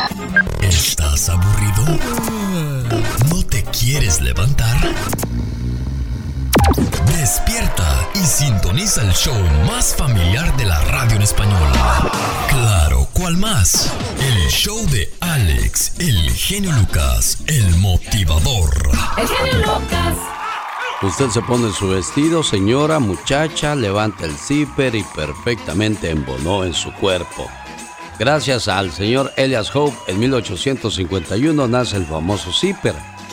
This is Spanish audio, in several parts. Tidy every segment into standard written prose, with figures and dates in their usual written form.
¿Estás aburrido? ¿No te quieres levantar? Despierta y sintoniza el show más familiar de la radio en español. Claro, ¿cuál más? El show de Alex, el genio Lucas, el motivador. El genio Lucas. Usted se pone su vestido, señora, muchacha, levanta el zipper y perfectamente embonó en su cuerpo. Gracias al señor Elias Hope, en 1851 nace el famoso zipper.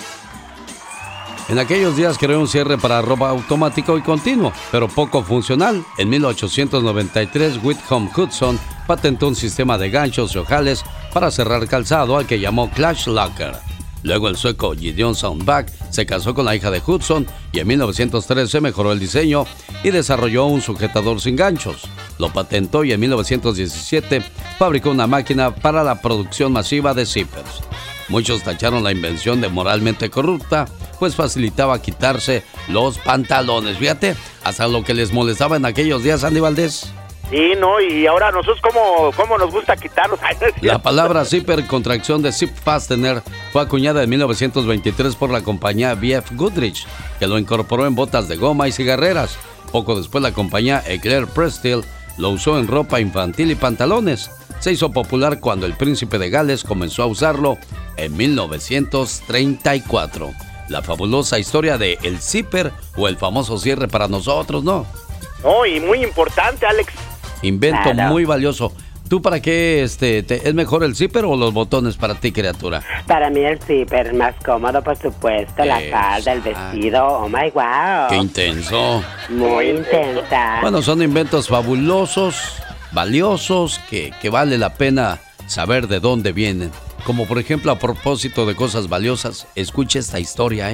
En aquellos días creó un cierre para ropa automático y continuo, pero poco funcional. En 1893, Whitcomb Hudson patentó un sistema de ganchos y ojales para cerrar calzado al que llamó Clutch Locker. Luego el sueco Gideon Soundback se casó con la hija de Hudson y en 1913 mejoró el diseño y desarrolló un sujetador sin ganchos. Lo patentó y en 1917 fabricó una máquina para la producción masiva de zippers. Muchos tacharon la invención de moralmente corrupta, pues facilitaba quitarse los pantalones. Fíjate, hasta lo que les molestaba en aquellos días, Andy Valdés. Sí, no, y ahora nosotros cómo nos gusta quitarlos. La palabra zipper, contracción de zip fastener, fue acuñada en 1923 por la compañía B.F. Goodrich, que lo incorporó en botas de goma y cigarreras. Poco después la compañía Eclair Prestil lo usó en ropa infantil y pantalones. Se hizo popular cuando el príncipe de Gales comenzó a usarlo en 1934. La fabulosa historia de el zipper o el famoso cierre para nosotros, ¿no? No, y muy importante, Alex. Invento muy valioso. ¿Tú para qué es mejor el zipper o los botones para ti, criatura? Para mí el zipper, más cómodo, por supuesto. La falda, el vestido. Oh my wow. ¡Qué intenso! Muy intensa. Bueno, son inventos fabulosos, valiosos, que vale la pena saber de dónde vienen. Como por ejemplo, a propósito de cosas valiosas, escuche esta historia,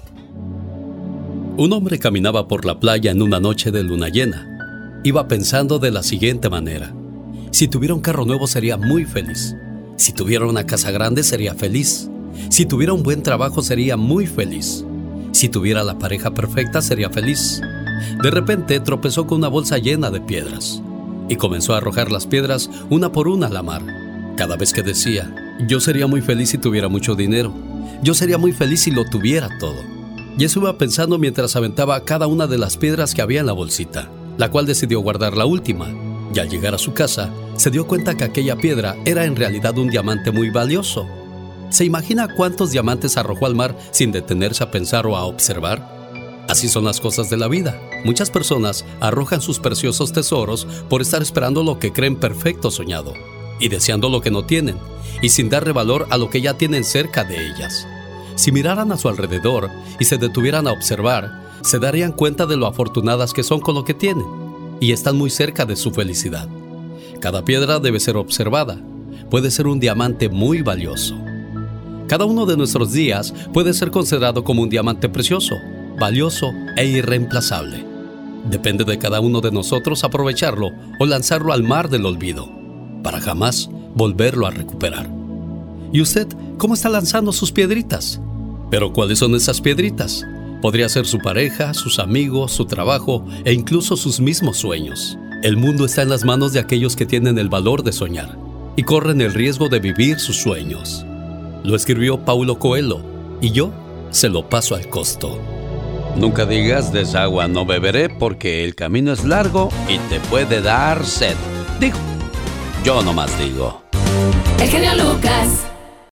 Un hombre caminaba por la playa en una noche de luna llena. Iba pensando de la siguiente manera: si tuviera un carro nuevo sería muy feliz. Si tuviera una casa grande sería feliz. Si tuviera un buen trabajo sería muy feliz. Si tuviera la pareja perfecta sería feliz. De repente tropezó con una bolsa llena de piedras y comenzó a arrojar las piedras una por una a la mar. Cada vez que decía: yo sería muy feliz si tuviera mucho dinero. Yo sería muy feliz si lo tuviera todo. Y eso iba pensando mientras aventaba cada una de las piedras que había en la bolsita, la cual decidió guardar la última. Y al llegar a su casa, se dio cuenta que aquella piedra era en realidad un diamante muy valioso. ¿Se imagina cuántos diamantes arrojó al mar sin detenerse a pensar o a observar? Así son las cosas de la vida. Muchas personas arrojan sus preciosos tesoros por estar esperando lo que creen perfecto soñado y deseando lo que no tienen, y sin darle valor a lo que ya tienen cerca de ellas. Si miraran a su alrededor y se detuvieran a observar, se darían cuenta de lo afortunadas que son con lo que tienen, y están muy cerca de su felicidad. Cada piedra debe ser observada. Puede ser un diamante muy valioso. Cada uno de nuestros días puede ser considerado como un diamante precioso, valioso e irreemplazable. Depende de cada uno de nosotros aprovecharlo o lanzarlo al mar del olvido, para jamás volverlo a recuperar. ¿Y usted cómo está lanzando sus piedritas? ¿Pero cuáles son esas piedritas? Podría ser su pareja, sus amigos, su trabajo e incluso sus mismos sueños. El mundo está en las manos de aquellos que tienen el valor de soñar y corren el riesgo de vivir sus sueños. Lo escribió Paulo Coelho y yo se lo paso al costo. Nunca digas de esa agua no beberé, porque el camino es largo y te puede dar sed. Digo, yo nomás digo. El genio Lucas.